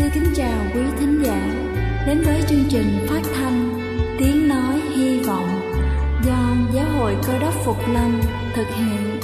kính chào quý thính giả đến với chương trình phát thanh Tiếng Nói Hy Vọng do Giáo hội Cơ Đốc Phục Lâm thực hiện.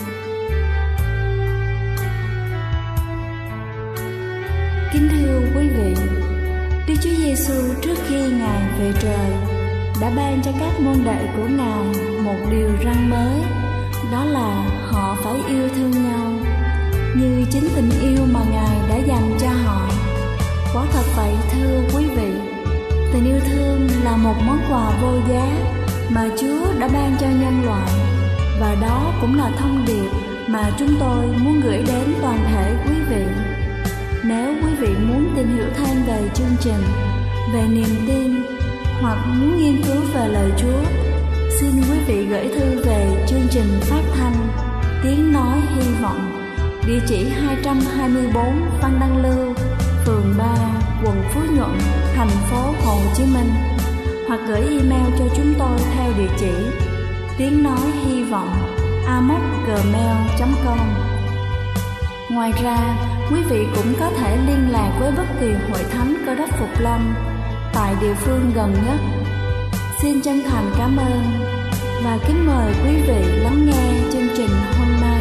Kính thưa quý vị, Đức Chúa Giêsu trước khi Ngài về trời đã ban cho các môn đệ của Ngài một điều răn mới, đó là họ phải yêu thương nhau như chính tình yêu mà Ngài đã dành cho họ. Quả thật vậy thưa quý vị, tình yêu thương là một món quà vô giá mà Chúa đã ban cho nhân loại, và đó cũng là thông điệp mà chúng tôi muốn gửi đến toàn thể quý vị. Nếu quý vị muốn tìm hiểu thêm về chương trình, về niềm tin hoặc muốn nghiên cứu về lời Chúa, xin quý vị gửi thư về chương trình phát thanh Tiếng Nói Hy Vọng, địa chỉ 224 Phan Đăng Lưu, phường 3, quận Phú Nhuận, thành phố Hồ Chí Minh, hoặc gửi email cho chúng tôi theo địa chỉ tiếng nói hy vọng amos@gmail.com. Ngoài ra, quý vị cũng có thể liên lạc với bất kỳ hội thánh Cơ Đốc Phục Lâm tại địa phương gần nhất. Xin chân thành cảm ơn và kính mời quý vị lắng nghe chương trình hôm nay.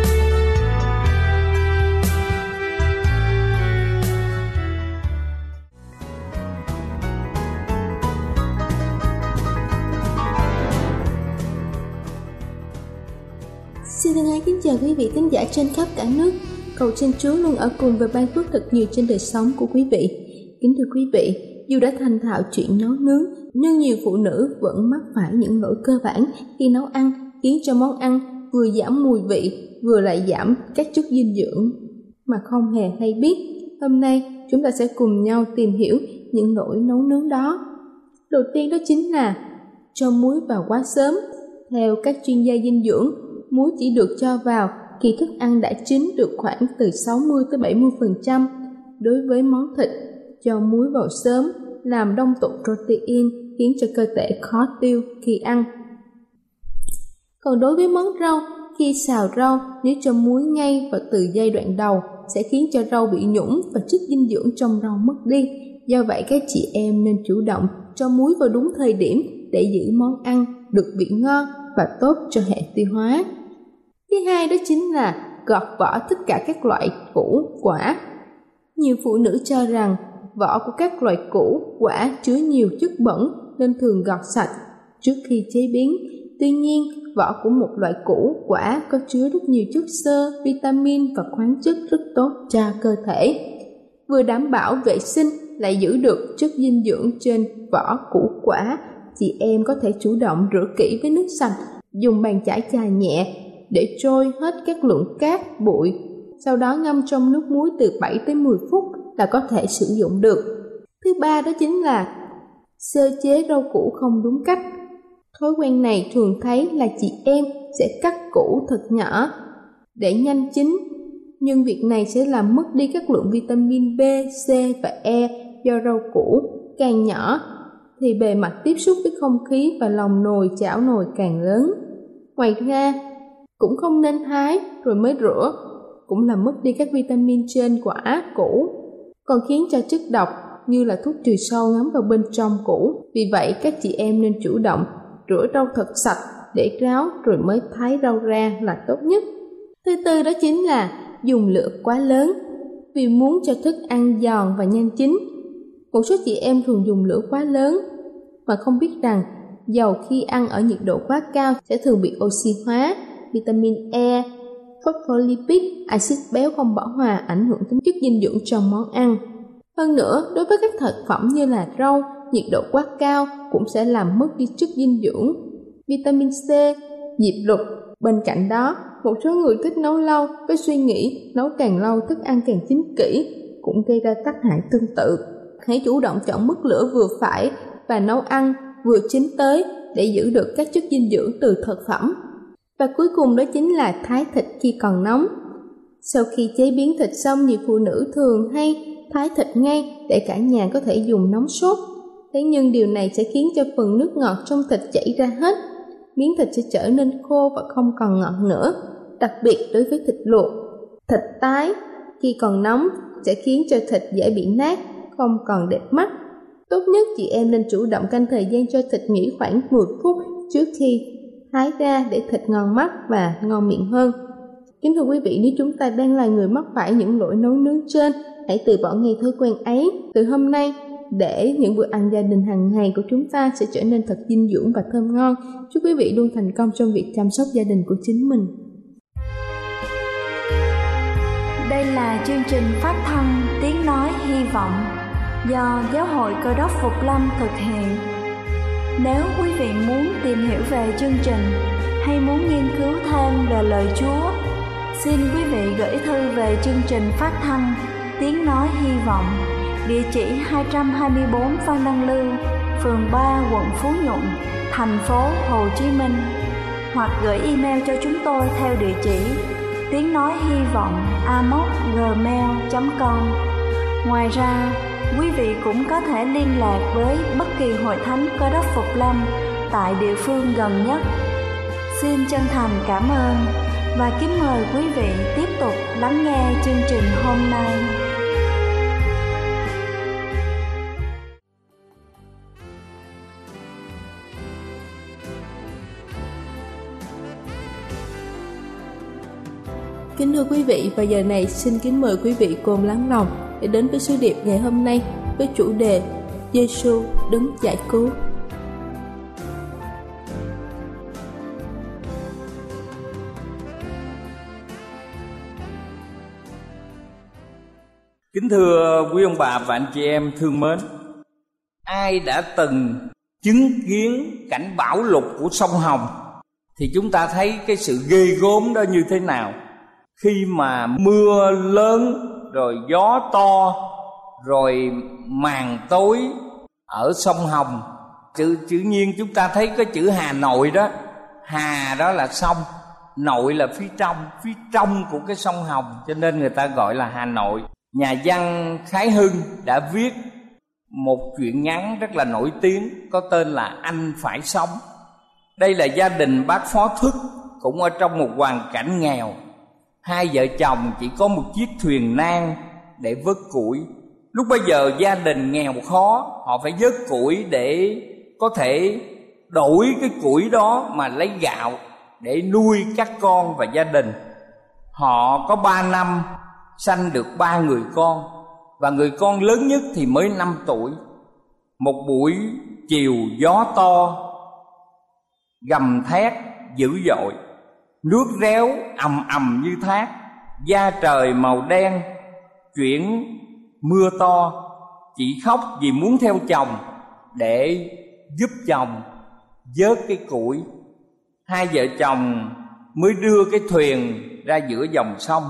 Xin thân ái kính chào quý vị thính giả trên khắp cả nước. Cầu xin Chúa luôn ở cùng và ban phước thật nhiều trên đời sống của quý vị. Kính thưa quý vị, dù đã thành thạo chuyện nấu nướng, nhưng nhiều phụ nữ vẫn mắc phải những lỗi cơ bản khi nấu ăn, khiến cho món ăn vừa giảm mùi vị, vừa lại giảm các chất dinh dưỡng mà không hề hay biết. Hôm nay chúng ta sẽ cùng nhau tìm hiểu những lỗi nấu nướng đó. Đầu tiên đó chính là cho muối vào quá sớm. Theo các chuyên gia dinh dưỡng, muối chỉ được cho vào khi thức ăn đã chín được khoảng từ 60-70%. Đối với món thịt, cho muối vào sớm làm đông tụ protein, khiến cho cơ thể khó tiêu khi ăn. Còn đối với món rau, khi xào rau, nếu cho muối ngay và từ giai đoạn đầu sẽ khiến cho rau bị nhũng và chất dinh dưỡng trong rau mất đi. Do vậy các chị em nên chủ động cho muối vào đúng thời điểm để giữ món ăn được vị ngon và tốt cho hệ tiêu hóa. Thứ hai đó chính là gọt vỏ tất cả các loại củ quả. Nhiều phụ nữ cho rằng vỏ của các loại củ quả chứa nhiều chất bẩn nên thường gọt sạch trước khi chế biến. Tuy nhiên, vỏ của một loại củ quả có chứa rất nhiều chất xơ, vitamin và khoáng chất rất tốt cho cơ thể. Vừa đảm bảo vệ sinh lại giữ được chất dinh dưỡng trên vỏ củ quả. Chị em có thể chủ động rửa kỹ với nước sạch, dùng bàn chải chà nhẹ để trôi hết các lượng cát, bụi. Sau đó ngâm trong nước muối từ 7 tới 10 phút là có thể sử dụng được. Thứ ba đó chính là sơ chế rau củ không đúng cách. Thói quen này thường thấy là chị em sẽ cắt củ thật nhỏ để nhanh chín, nhưng việc này sẽ làm mất đi các lượng vitamin B, C và E do rau củ càng nhỏ thì bề mặt tiếp xúc với không khí và lòng nồi chảo nồi càng lớn. Ngoài ra, cũng không nên thái rồi mới rửa, cũng làm mất đi các vitamin trên quả củ, còn khiến cho chất độc như là thuốc trừ sâu ngấm vào bên trong củ. Vì vậy các chị em nên chủ động rửa rau thật sạch để ráo rồi mới thái rau ra là tốt nhất. Thứ tư đó chính là dùng lửa quá lớn. Vì muốn cho thức ăn giòn và nhanh chín, một số chị em thường dùng lửa quá lớn mà không biết rằng dầu khi ăn ở nhiệt độ quá cao sẽ thường bị oxy hóa, vitamin E, phospholipid, axit béo không bão hòa ảnh hưởng đến chất dinh dưỡng trong món ăn. Hơn nữa, đối với các thực phẩm như là rau, nhiệt độ quá cao cũng sẽ làm mất đi chất dinh dưỡng, vitamin C, diệp lục. Bên cạnh đó, một số người thích nấu lâu với suy nghĩ nấu càng lâu thức ăn càng chín kỹ cũng gây ra tác hại tương tự. Hãy chủ động chọn mức lửa vừa phải và nấu ăn vừa chín tới để giữ được các chất dinh dưỡng từ thực phẩm. Và cuối cùng đó chính là thái thịt khi còn nóng. Sau khi chế biến thịt xong, nhiều phụ nữ thường hay thái thịt ngay để cả nhà có thể dùng nóng sốt. Thế nhưng điều này sẽ khiến cho phần nước ngọt trong thịt chảy ra hết. Miếng thịt sẽ trở nên khô và không còn ngọt nữa. Đặc biệt đối với thịt luộc, thịt tái khi còn nóng sẽ khiến cho thịt dễ bị nát, không còn đẹp mắt. Tốt nhất chị em nên chủ động canh thời gian cho thịt nghỉ khoảng 10 phút trước khi hái ra để thịt ngon mắt và ngon miệng hơn. Kính thưa quý vị, nếu chúng ta đang là người mắc phải những lỗi nấu nướng trên, hãy từ bỏ ngay thói quen ấy từ hôm nay để những bữa ăn gia đình hàng ngày của chúng ta sẽ trở nên thật dinh dưỡng và thơm ngon. Chúc quý vị luôn thành công trong việc chăm sóc gia đình của chính mình. Đây là chương trình phát thanh Tiếng Nói Hy Vọng do Giáo hội Cơ đốc Phục Lâm thực hiện. Nếu quý vị muốn tìm hiểu về chương trình hay muốn nghiên cứu thêm về lời Chúa, xin quý vị gửi thư về chương trình phát thanh Tiếng Nói Hy Vọng, địa chỉ 224 Phan Đăng Lưu, phường 3, quận Phú Nhuận, thành phố Hồ Chí Minh, hoặc gửi email cho chúng tôi theo địa chỉ tiếng nói hy vọng amos@gmail.com. Ngoài ra, quý vị cũng có thể liên lạc với bất kỳ hội thánh Cơ đốc Phục Lâm tại địa phương gần nhất. Xin chân thành cảm ơn và kính mời quý vị tiếp tục lắng nghe chương trình hôm nay. Kính thưa quý vị, và giờ này xin kính mời quý vị cùng lắng lòng để đến với sứ điệp ngày hôm nay với chủ đề Giê-xu đấng giải cứu. Kính thưa quý ông bà và anh chị em thương mến, ai đã từng chứng kiến cảnh bão lụt của sông Hồng thì chúng ta thấy cái sự ghê gớm đó như thế nào. Khi mà mưa lớn, rồi gió to, rồi màn tối ở sông Hồng, tự nhiên chúng ta thấy cái chữ Hà Nội đó. Hà đó là sông, nội là phía trong của cái sông Hồng, cho nên người ta gọi là Hà Nội. Nhà văn Khái Hưng đã viết một truyện ngắn rất là nổi tiếng có tên là Anh Phải Sống. Đây là gia đình bác Phó Thức, cũng ở trong một hoàn cảnh nghèo. Hai vợ chồng chỉ có một chiếc thuyền nan để vớt củi. Lúc bây giờ gia đình nghèo khó, họ phải vớt củi để có thể đổi cái củi đó mà lấy gạo để nuôi các con và gia đình. Họ có 3 năm sanh được 3 người con, và người con lớn nhất thì mới 5 tuổi. Một buổi chiều gió to, gầm thét dữ dội, nước réo ầm ầm như thác, da trời màu đen chuyển mưa to. Chị khóc vì muốn theo chồng để giúp chồng vớt cái củi. Hai vợ chồng mới đưa cái thuyền ra giữa dòng sông.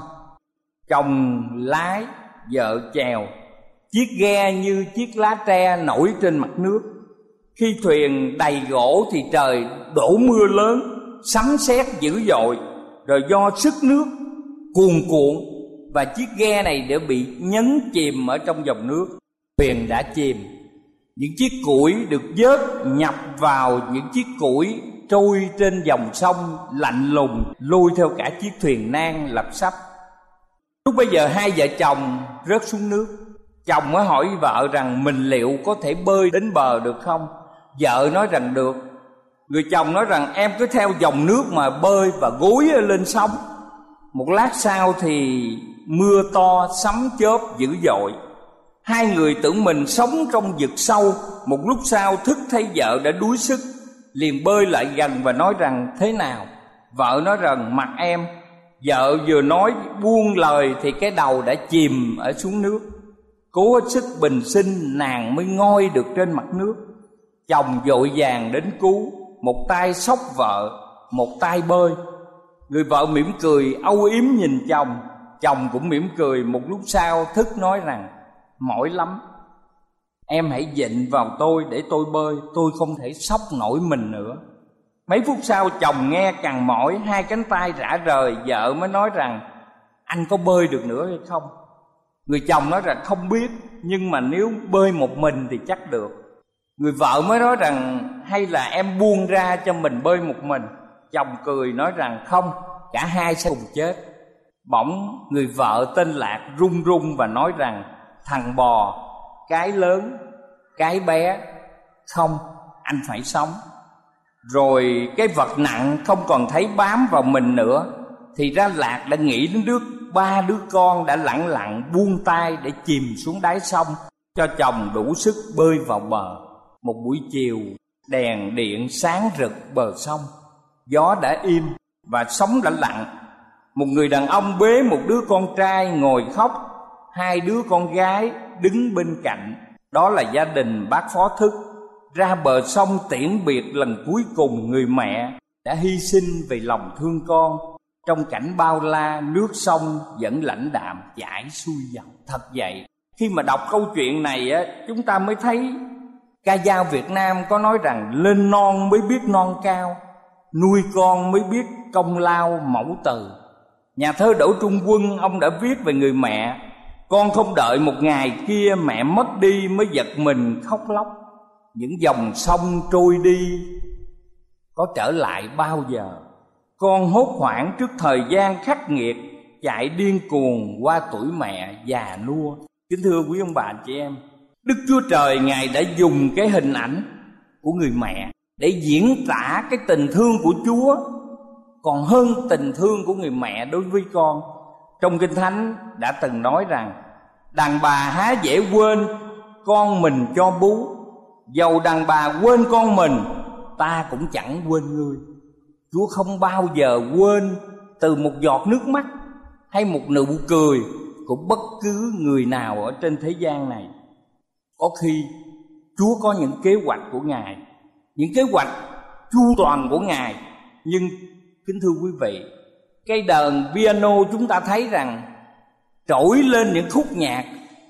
Chồng lái, vợ chèo, chiếc ghe như chiếc lá tre nổi trên mặt nước. Khi thuyền đầy gỗ thì trời đổ mưa lớn, sấm sét dữ dội, rồi do sức nước cuồn cuộn và chiếc ghe này đã bị nhấn chìm ở trong dòng nước. Thuyền đã chìm, những chiếc củi được vớt nhập vào những chiếc củi trôi trên dòng sông lạnh lùng, lôi theo cả chiếc thuyền nan lật sắp. Lúc bây giờ hai vợ chồng rớt xuống nước. Chồng mới hỏi vợ rằng mình liệu có thể bơi đến bờ được không? Vợ nói rằng được. Người chồng nói rằng em cứ theo dòng nước mà bơi và gối lên sóng. Một lát sau thì mưa to sấm chớp dữ dội. Hai người tưởng mình sống trong vực sâu. Một lúc sau thức thấy vợ đã đuối sức, liền bơi lại gần và nói rằng thế nào? Vợ nói rằng mặc em. Vợ vừa nói buông lời thì cái đầu đã chìm ở xuống nước. Cố hết sức bình sinh nàng mới ngoi được trên mặt nước. Chồng vội vàng đến cứu, một tay xốc vợ, một tay bơi. Người vợ mỉm cười âu yếm nhìn chồng, chồng cũng mỉm cười. Một lúc sau Thức nói rằng mỏi lắm, em hãy vịn vào tôi để tôi bơi, tôi không thể xốc nổi mình nữa. Mấy phút sau chồng nghe càng mỏi, hai cánh tay rã rời. Vợ mới nói rằng anh có bơi được nữa hay không? Người chồng nói rằng không biết, nhưng mà nếu bơi một mình thì chắc được. Người vợ mới nói rằng hay là em buông ra cho mình bơi một mình. Chồng cười nói rằng không, cả hai sẽ cùng chết. Bỗng người vợ tên Lạc run run và nói rằng thằng bò, cái lớn, cái bé. Không, anh phải sống. Rồi cái vật nặng không còn thấy bám vào mình nữa, thì ra Lạc đã nghĩ đến ba đứa con đã lặng lặng buông tay để chìm xuống đáy sông, cho chồng đủ sức bơi vào bờ. Một buổi chiều, đèn điện sáng rực bờ sông, gió đã im và sóng đã lặng. Một người đàn ông bế một đứa con trai ngồi khóc, hai đứa con gái đứng bên cạnh. Đó là gia đình bác Phó Thức ra bờ sông tiễn biệt lần cuối cùng người mẹ đã hy sinh vì lòng thương con. Trong cảnh bao la, nước sông vẫn lãnh đạm chảy xuôi dòng. Thật vậy, khi mà đọc câu chuyện này á, chúng ta mới thấy ca dao Việt Nam có nói rằng lên non mới biết non cao, nuôi con mới biết công lao mẫu tử. Nhà thơ Đỗ Trung Quân, ông đã viết về người mẹ: con không đợi một ngày kia mẹ mất đi mới giật mình khóc lóc. Những dòng sông trôi đi có trở lại bao giờ? Con hốt hoảng trước thời gian khắc nghiệt, chạy điên cuồng qua tuổi mẹ già nua. Kính thưa quý ông bà anh chị em, Đức Chúa Trời Ngài đã dùng cái hình ảnh của người mẹ để diễn tả cái tình thương của Chúa còn hơn tình thương của người mẹ đối với con. Trong Kinh Thánh đã từng nói rằng: đàn bà há dễ quên con mình cho bú, dầu đàn bà quên con mình, ta cũng chẳng quên ngươi. Chúa không bao giờ quên từ một giọt nước mắt hay một nụ cười của bất cứ người nào ở trên thế gian này. Có khi Chúa có những kế hoạch của Ngài, những kế hoạch chu toàn của Ngài. Nhưng kính thưa quý vị, cây đờn piano chúng ta thấy rằng trỗi lên những khúc nhạc,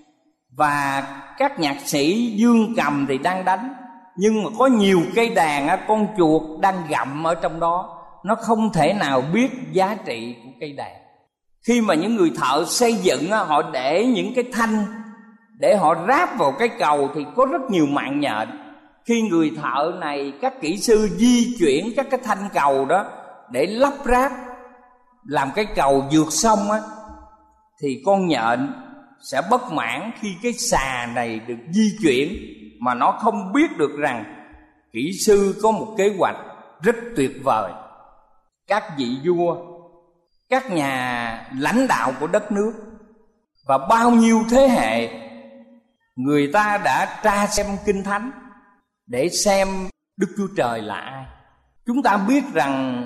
và các nhạc sĩ dương cầm thì đang đánh, nhưng mà có nhiều cây đàn con chuột đang gặm ở trong đó. Nó không thể nào biết giá trị của cây đàn. Khi mà những người thợ xây dựng họ để những cái thanh để họ ráp vào cái cầu thì có rất nhiều mạng nhện. Khi người thợ này, các kỹ sư di chuyển các cái thanh cầu đó để lắp ráp làm cái cầu vượt sông á, thì con nhện sẽ bất mãn khi cái xà này được di chuyển mà nó không biết được rằng kỹ sư có một kế hoạch rất tuyệt vời. Các vị vua, các nhà lãnh đạo của đất nước và bao nhiêu thế hệ, người ta đã tra xem Kinh Thánh để xem Đức Chúa Trời là ai. Chúng ta biết rằng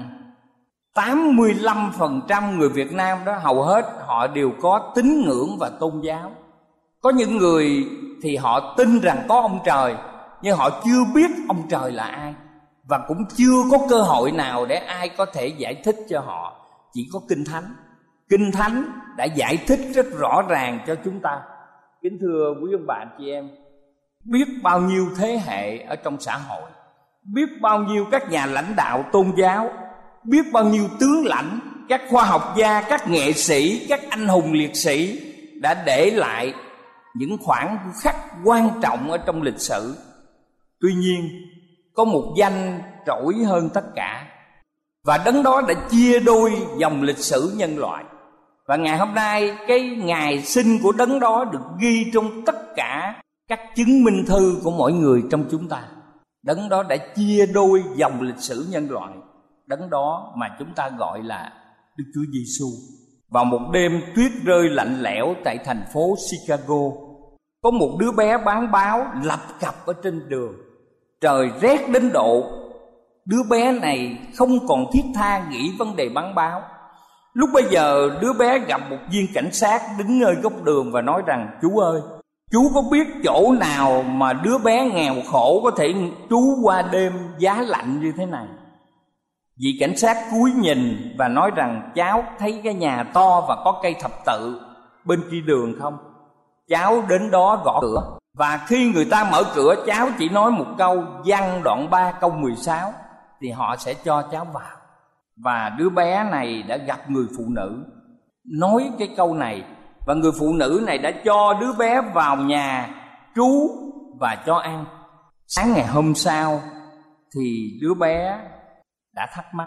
85% người Việt Nam đó, hầu hết họ đều có tín ngưỡng và tôn giáo. Có những người thì họ tin rằng có ông trời, nhưng họ chưa biết ông trời là ai, và cũng chưa có cơ hội nào để ai có thể giải thích cho họ. Chỉ có Kinh Thánh. Kinh Thánh đã giải thích rất rõ ràng cho chúng ta. Kính thưa quý ông bà anh chị em, biết bao nhiêu thế hệ ở trong xã hội, biết bao nhiêu các nhà lãnh đạo tôn giáo, biết bao nhiêu tướng lãnh, các khoa học gia, các nghệ sĩ, các anh hùng liệt sĩ đã để lại những khoảnh khắc quan trọng ở trong lịch sử. Tuy nhiên, có một danh trỗi hơn tất cả, và đấng đó đã chia đôi dòng lịch sử nhân loại. Và ngày hôm nay, cái ngày sinh của đấng đó được ghi trong tất cả các chứng minh thư của mỗi người trong chúng ta. Đấng đó đã chia đôi dòng lịch sử nhân loại. Đấng đó mà chúng ta gọi là Đức Chúa Giêsu. Vào một đêm tuyết rơi lạnh lẽo tại thành phố Chicago, có một đứa bé bán báo lập cập ở trên đường. Trời rét đến độ đứa bé này không còn thiết tha nghĩ vấn đề bán báo. Lúc bây giờ đứa bé gặp một viên cảnh sát đứng nơi góc đường và nói rằng: chú ơi, chú có biết chỗ nào mà đứa bé nghèo khổ có thể trú qua đêm giá lạnh như thế này? Vị cảnh sát cúi nhìn và nói rằng: cháu thấy cái nhà to và có cây thập tự bên kia đường không? Cháu đến đó gõ cửa, và khi người ta mở cửa, cháu chỉ nói một câu Giăng đoạn 3 câu 16 thì họ sẽ cho cháu vào. Và đứa bé này đã gặp người phụ nữ nói cái câu này, và người phụ nữ này đã cho đứa bé vào nhà trú và cho ăn. Sáng ngày hôm sau thì đứa bé đã thắc mắc,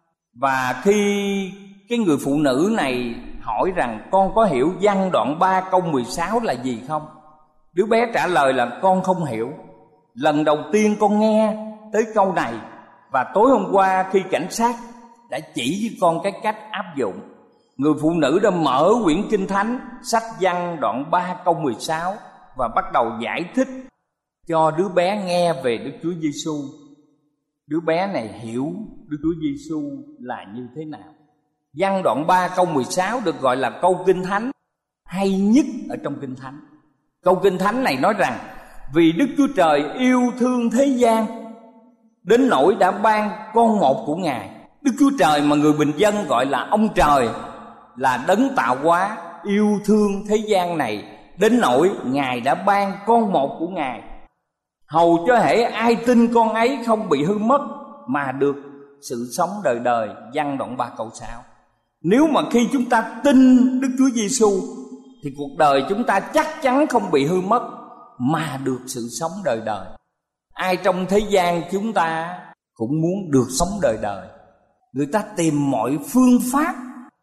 và khi cái người phụ nữ này hỏi rằng: con có hiểu Giăng đoạn 3 câu 16 là gì không? Đứa bé trả lời là con không hiểu. Lần đầu tiên con nghe tới câu này, và tối hôm qua khi cảnh sát đã chỉ với con cái cách áp dụng, người phụ nữ đã mở quyển Kinh Thánh, sách Văn đoạn 3 câu 16 và bắt đầu giải thích cho đứa bé nghe về Đức Chúa Giêsu. Đứa bé này hiểu Đức Chúa Giêsu là như thế nào. Văn đoạn 3 câu 16 được gọi là câu Kinh Thánh hay nhất ở trong Kinh Thánh. Câu Kinh Thánh này nói rằng: vì Đức Chúa Trời yêu thương thế gian đến nỗi đã ban con một của Ngài. Đức Chúa Trời mà người bình dân gọi là ông Trời, là đấng tạo hóa, yêu thương thế gian này đến nỗi Ngài đã ban con một của Ngài, hầu cho hễ ai tin con ấy không bị hư mất mà được sự sống đời đời. Văn đoạn 3 câu 6. Nếu mà khi chúng ta tin Đức Chúa Giêsu thì cuộc đời chúng ta chắc chắn không bị hư mất mà được sự sống đời đời. Ai trong thế gian chúng ta cũng muốn được sống đời đời. Người ta tìm mọi phương pháp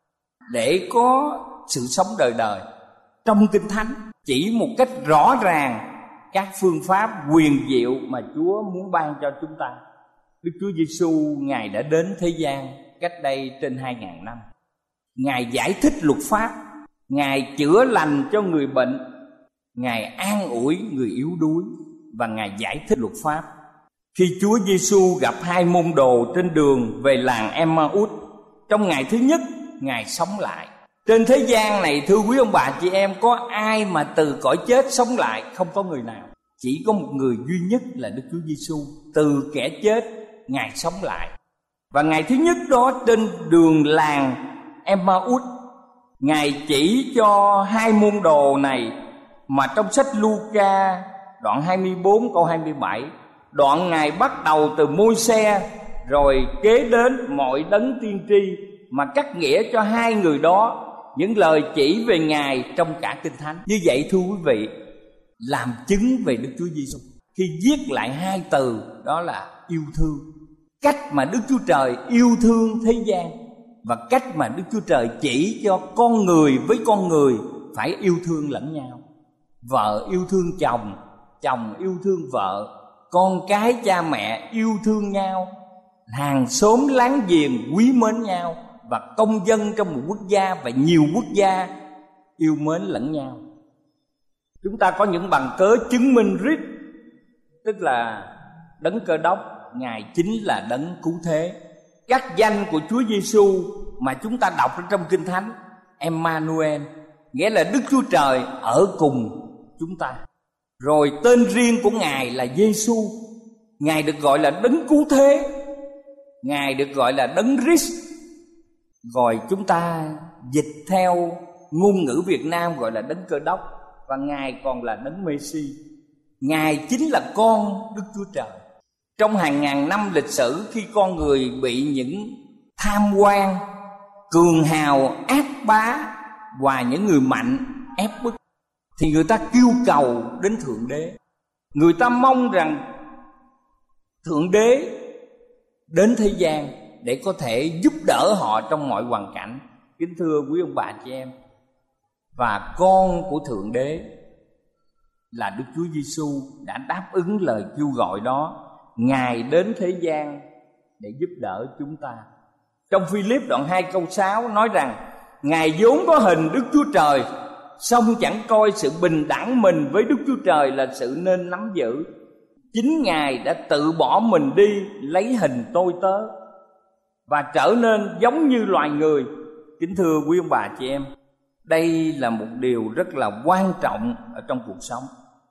để có sự sống đời đời. Trong Kinh Thánh chỉ một cách rõ ràng các phương pháp huyền diệu mà Chúa muốn ban cho chúng ta. Đức Chúa Giêsu Ngài đã đến thế gian cách đây trên 2000 năm. Ngài giải thích luật pháp, Ngài chữa lành cho người bệnh, Ngài an ủi người yếu đuối, và Ngài giải thích luật pháp. Khi Chúa Giêsu gặp hai môn đồ trên đường về làng Emmaus, trong ngày thứ nhất Ngài sống lại. Trên thế gian này, thưa quý ông bà chị em, có ai mà từ cõi chết sống lại? Không có người nào. Chỉ có một người duy nhất là Đức Chúa Giêsu, từ kẻ chết Ngài sống lại. Và ngày thứ nhất đó, trên đường làng Emmaus, Ngài chỉ cho hai môn đồ này mà trong sách Luca đoạn 24 câu 27, đoạn Ngài bắt đầu từ Môi-se rồi kế đến mọi đấng tiên tri, mà cắt nghĩa cho hai người đó những lời chỉ về Ngài trong cả Kinh Thánh. Như vậy thưa quý vị, làm chứng về Đức Chúa Giêsu khi viết lại hai từ đó là yêu thương. Cách mà Đức Chúa Trời yêu thương thế gian, và cách mà Đức Chúa Trời chỉ cho con người với con người phải yêu thương lẫn nhau. Vợ yêu thương chồng, chồng yêu thương vợ, con cái cha mẹ yêu thương nhau, hàng xóm láng giềng quý mến nhau, và công dân trong một quốc gia và nhiều quốc gia yêu mến lẫn nhau. Chúng ta có những bằng cớ chứng minh riết, tức là đấng Cơ Đốc, Ngài chính là đấng cứu thế. Các danh của Chúa Giêsu mà chúng ta đọc trong Kinh Thánh, Emmanuel, nghĩa là Đức Chúa Trời ở cùng chúng ta. Rồi tên riêng của Ngài là Giêsu, Ngài được gọi là đấng cứu thế, Ngài được gọi là đấng Christ. Rồi chúng ta dịch theo ngôn ngữ Việt Nam gọi là đấng Cơ Đốc, và Ngài còn là đấng Mê-si. Ngài chính là con Đức Chúa Trời. Trong hàng ngàn năm lịch sử, khi con người bị những tham quan, cường hào, ác bá và những người mạnh ép bức, thì người ta kêu cầu đến Thượng Đế. Người ta mong rằng Thượng Đế đến thế gian để có thể giúp đỡ họ trong mọi hoàn cảnh. Kính thưa quý ông bà chị em, và con của Thượng Đế là Đức Chúa Giêsu đã đáp ứng lời kêu gọi đó. Ngài đến thế gian để giúp đỡ chúng ta. Trong Phi-líp đoạn 2 câu 6 nói rằng: Ngài vốn có hình Đức Chúa Trời, song chẳng coi sự bình đẳng mình với Đức Chúa Trời là sự nên nắm giữ. Chính Ngài đã tự bỏ mình đi, lấy hình tôi tớ và trở nên giống như loài người. Kính thưa quý ông bà chị em, đây là một điều rất là quan trọng ở trong cuộc sống.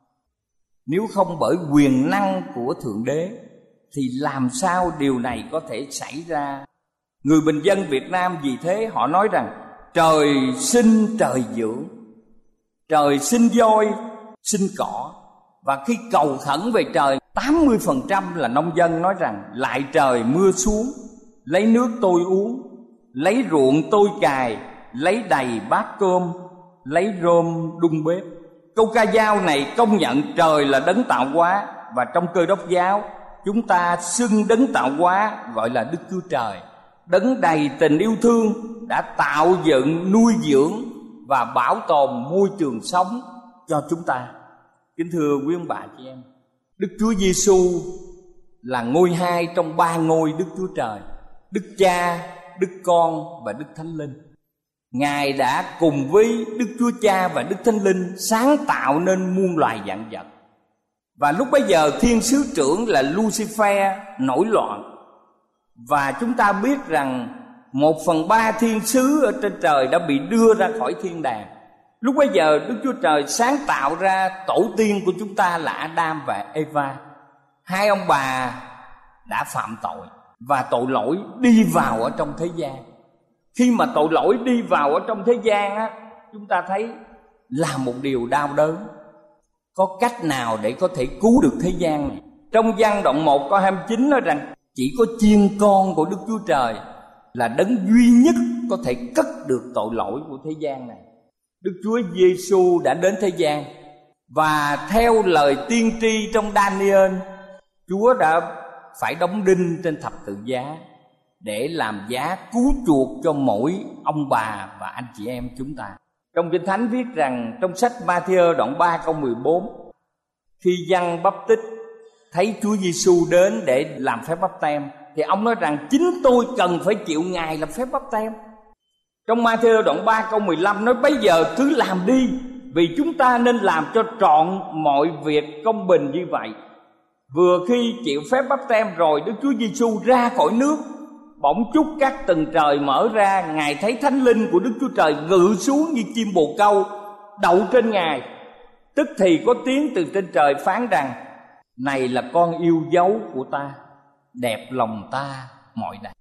Nếu không bởi quyền năng của Thượng Đế thì làm sao điều này có thể xảy ra? Người bình dân Việt Nam vì thế họ nói rằng trời sinh trời dưỡng, trời sinh voi sinh cỏ. Và khi cầu khẩn về trời, 80% là nông dân nói rằng lại trời mưa xuống, lấy nước tôi uống, lấy ruộng tôi cày, lấy đầy bát cơm, lấy rơm đun bếp. Câu ca dao này công nhận trời là đấng tạo hóa, và trong Cơ Đốc giáo chúng ta xưng đấng tạo hóa gọi là Đức Chúa Trời, đấng đầy tình yêu thương đã tạo dựng, nuôi dưỡng và bảo tồn môi trường sống cho chúng ta. Kính thưa quý ông bà chị em, Đức Chúa Giêsu là ngôi hai trong ba ngôi Đức Chúa Trời: Đức Cha, Đức Con và Đức Thánh Linh. Ngài đã cùng với Đức Chúa Cha và Đức Thánh Linh sáng tạo nên muôn loài vạn vật. Và lúc bấy giờ thiên sứ trưởng là Lucifer nổi loạn, và chúng ta biết rằng 1/3 thiên sứ ở trên trời đã bị đưa ra khỏi thiên đàng. Lúc bấy giờ Đức Chúa Trời sáng tạo ra tổ tiên của chúng ta là Adam và Eva. Hai ông bà đã phạm tội và tội lỗi đi vào ở trong thế gian. Khi mà tội lỗi đi vào ở trong thế gian á, chúng ta thấy là một điều đau đớn. Có cách nào để có thể cứu được thế gian này? Trong Giăng đoạn 1 câu 29 nói rằng chỉ có chiên con của Đức Chúa Trời là đấng duy nhất có thể cất được tội lỗi của thế gian này. Đức Chúa Giêsu đã đến thế gian, và theo lời tiên tri trong Daniel, Chúa đã phải đóng đinh trên thập tự giá để làm giá cứu chuộc cho mỗi ông bà và anh chị em chúng ta. Trong Kinh Thánh viết rằng trong sách Ma-thi-ơ đoạn 3 câu 14, khi Giăng Báp Tích thấy Chúa Giêsu đến để làm phép báp têm, thì ông nói rằng chính tôi cần phải chịu Ngài làm phép báp têm. Trong Ma-thi-ơ đoạn 3 câu 15 nói: bây giờ cứ làm đi, vì chúng ta nên làm cho trọn mọi việc công bình như vậy. Vừa khi chịu phép báp têm rồi, Đức Chúa Giêsu ra khỏi nước, bỗng chúc các tầng trời mở ra. Ngài thấy Thánh Linh của Đức Chúa Trời ngự xuống như chim bồ câu đậu trên Ngài. Tức thì có tiếng từ trên trời phán rằng: này là con yêu dấu của ta, đẹp lòng ta mọi ngày.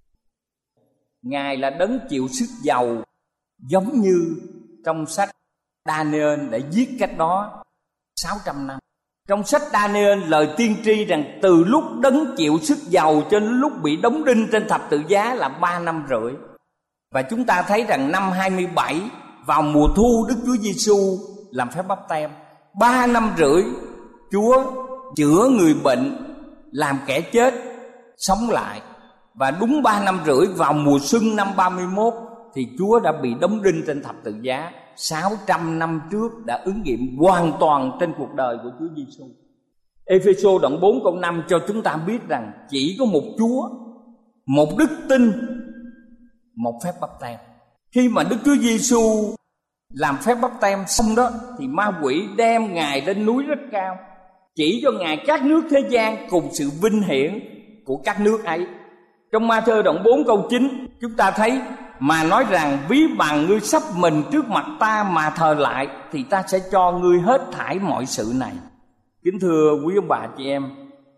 Ngài là đấng chịu sức dầu, giống như trong sách Daniel đã viết cách đó 600 năm. Trong sách Daniel lời tiên tri rằng từ lúc đấng chịu sức dầu cho đến lúc bị đóng đinh trên thập tự giá là 3 năm rưỡi. Và chúng ta thấy rằng năm 27 vào mùa thu, Đức Chúa Giêsu làm phép báp têm. 3 năm rưỡi Chúa chữa người bệnh, làm kẻ chết sống lại. Và đúng 3 năm rưỡi vào mùa xuân năm 31 thì Chúa đã bị đóng đinh trên thập tự giá. 600 năm trước đã ứng nghiệm hoàn toàn trên cuộc đời của Chúa Giêsu. Ê-phê-sô đoạn 4 câu 5 cho chúng ta biết rằng chỉ có một Chúa, một đức tin, một phép báp têm. Khi mà Đức Chúa Giêsu làm phép báp têm xong đó, thì ma quỷ đem Ngài lên núi rất cao, chỉ cho Ngài các nước thế gian cùng sự vinh hiển của các nước ấy. Trong Ma-thi-ơ đoạn 4 câu 9 chúng ta thấy: mà nói rằng ví bằng ngươi sắp mình trước mặt ta mà thờ lại, thì ta sẽ cho ngươi hết thảy mọi sự này. Kính thưa quý ông bà chị em,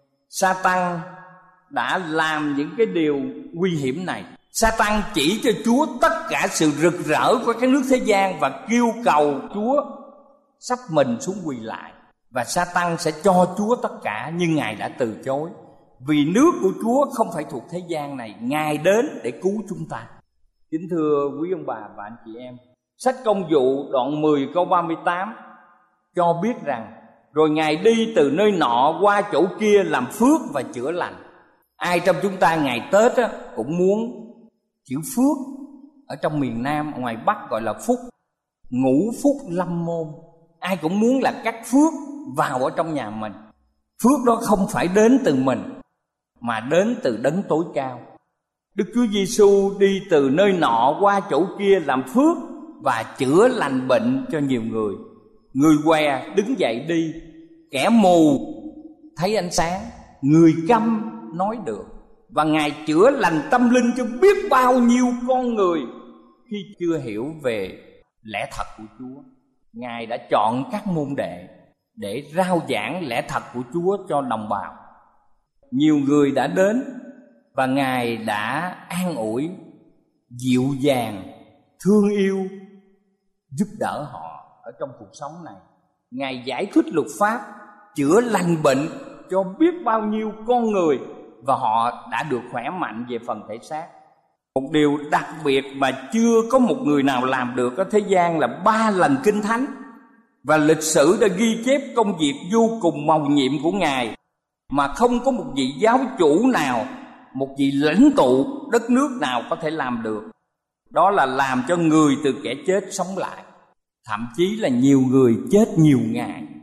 Sa-tan đã làm những cái điều nguy hiểm này. Sa-tan chỉ cho Chúa tất cả sự rực rỡ của các nước thế gian và kêu cầu Chúa sắp mình xuống quỳ lại. Và Sa-tan sẽ cho Chúa tất cả, nhưng Ngài đã từ chối. Vì nước của Chúa không phải thuộc thế gian này, Ngài đến để cứu chúng ta. Kính thưa quý ông bà và anh chị em, sách Công vụ đoạn 10 câu 38 cho biết rằng rồi Ngài đi từ nơi nọ qua chỗ kia làm phước và chữa lành. Ai trong chúng ta ngày Tết á, cũng muốn chữ phước. Ở trong miền Nam, ngoài Bắc gọi là phúc, ngũ phúc lâm môn. Ai cũng muốn là cắt phước vào ở trong nhà mình. Phước đó không phải đến từ mình, mà đến từ đấng tối cao. Đức Chúa Giêsu đi từ nơi nọ qua chỗ kia làm phước và chữa lành bệnh cho nhiều người. Người què đứng dậy đi, kẻ mù thấy ánh sáng, người câm nói được. Và Ngài chữa lành tâm linh cho biết bao nhiêu con người khi chưa hiểu về lẽ thật của Chúa. Ngài đã chọn các môn đệ để rao giảng lẽ thật của Chúa cho đồng bào. Nhiều người đã đến và Ngài đã an ủi, dịu dàng, thương yêu, giúp đỡ họ ở trong cuộc sống này. Ngài giải thích luật pháp, chữa lành bệnh cho biết bao nhiêu con người, và họ đã được khỏe mạnh về phần thể xác. Một điều đặc biệt mà chưa có một người nào làm được ở thế gian là 3 lần Kinh Thánh. Và lịch sử đã ghi chép công việc vô cùng mầu nhiệm của Ngài mà không có một vị giáo chủ nào, một vị lãnh tụ đất nước nào có thể làm được. Đó là làm cho người từ kẻ chết sống lại. Thậm chí là nhiều người chết nhiều ngày.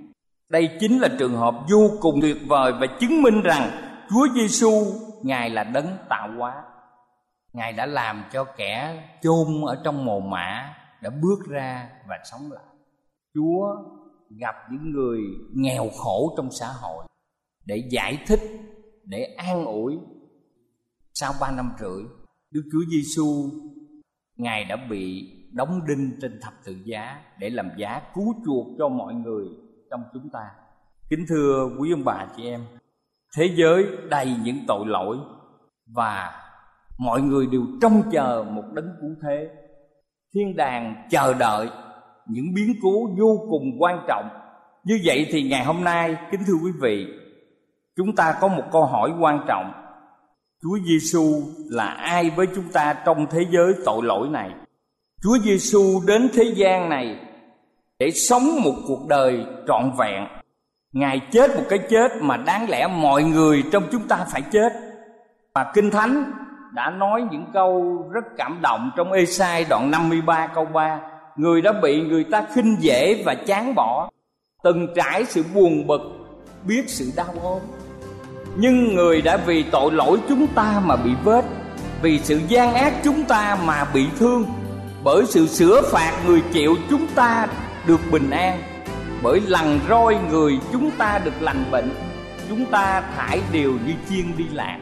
Đây chính là trường hợp vô cùng tuyệt vời và chứng minh rằng Chúa Giêsu Ngài là đấng tạo hóa. Ngài đã làm cho kẻ chôn ở trong mồ mả đã bước ra và sống lại. Chúa gặp những người nghèo khổ trong xã hội để giải thích, để an ủi. Sau 3 năm rưỡi, Đức Chúa Giêsu Ngài đã bị đóng đinh trên thập tự giá để làm giá cứu chuộc cho mọi người trong chúng ta. Kính thưa quý ông bà chị em, thế giới đầy những tội lỗi và mọi người đều trông chờ một đấng cứu thế. Thiên đàng chờ đợi những biến cố vô cùng quan trọng. Như vậy thì ngày hôm nay, kính thưa quý vị, chúng ta có một câu hỏi quan trọng. Chúa Giêsu là ai với chúng ta trong thế giới tội lỗi này? Chúa Giêsu đến thế gian này để sống một cuộc đời trọn vẹn. Ngài chết một cái chết mà đáng lẽ mọi người trong chúng ta phải chết. Và Kinh Thánh đã nói những câu rất cảm động trong Ê-sai đoạn 53 câu 3. Người đã bị người ta khinh dễ và chán bỏ, từng trải sự buồn bực, biết sự đau ốm. Nhưng người đã vì tội lỗi chúng ta mà bị vết, vì sự gian ác chúng ta mà bị thương. Bởi sự sửa phạt người chịu chúng ta được bình an, bởi lần roi người chúng ta được lành bệnh. Chúng ta thải đều như chiên đi lạc.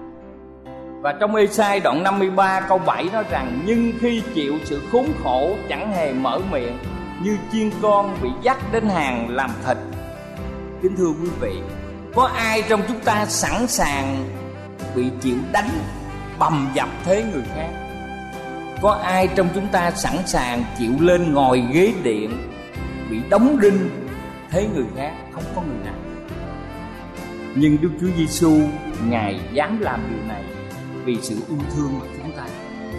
Và trong Ê-sai đoạn 53 câu 7 nói rằng: nhưng khi chịu sự khốn khổ chẳng hề mở miệng, như chiên con bị dắt đến hàng làm thịt. Kính thưa quý vị, có ai trong chúng ta sẵn sàng bị chịu đánh, bầm dập thế người khác? Có ai trong chúng ta sẵn sàng chịu lên ngồi ghế điện, bị đóng đinh thế người khác? Không có người nào. Nhưng Đức Chúa Giêsu Ngài dám làm điều này vì sự yêu thương của chúng ta.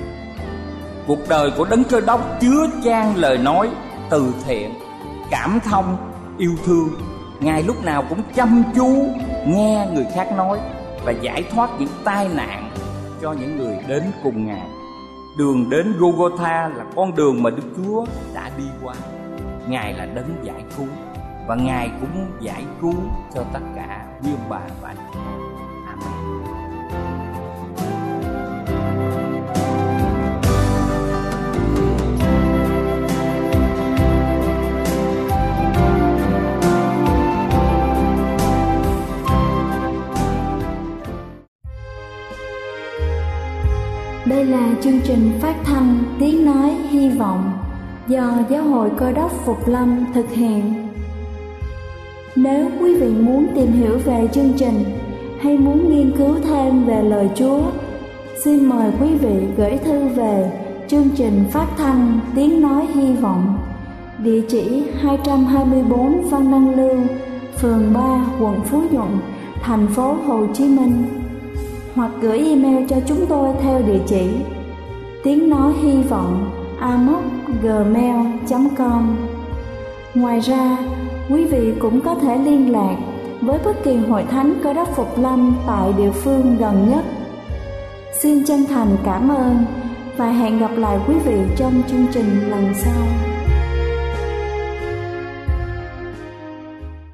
Cuộc đời của Đấng Cơ Đốc chứa chan lời nói từ thiện, cảm thông, yêu thương. Ngài lúc nào cũng chăm chú nghe người khác nói và giải thoát những tai nạn cho những người đến cùng Ngài. Đường đến Golgotha là con đường mà Đức Chúa đã đi qua. Ngài là đấng giải cứu và Ngài cũng giải cứu cho tất cả quý ông bà và anh chị em. Amen. Đây là chương trình phát thanh Tiếng Nói Hy Vọng do Giáo hội Cơ Đốc Phục Lâm thực hiện. Nếu quý vị muốn tìm hiểu về chương trình hay muốn nghiên cứu thêm về lời Chúa, xin mời quý vị gửi thư về chương trình phát thanh Tiếng Nói Hy Vọng, địa chỉ 224 Văn Đăng Lưu, phường 3, quận Phú Nhuận, thành phố Hồ Chí Minh, hoặc gửi email cho chúng tôi theo địa chỉ tiếng nói hy vọng amos@gmail.com. Ngoài ra, quý vị cũng có thể liên lạc với bất kỳ hội thánh Cơ Đốc Phục Lâm tại địa phương gần nhất. Xin chân thành cảm ơn và hẹn gặp lại quý vị trong chương trình lần sau.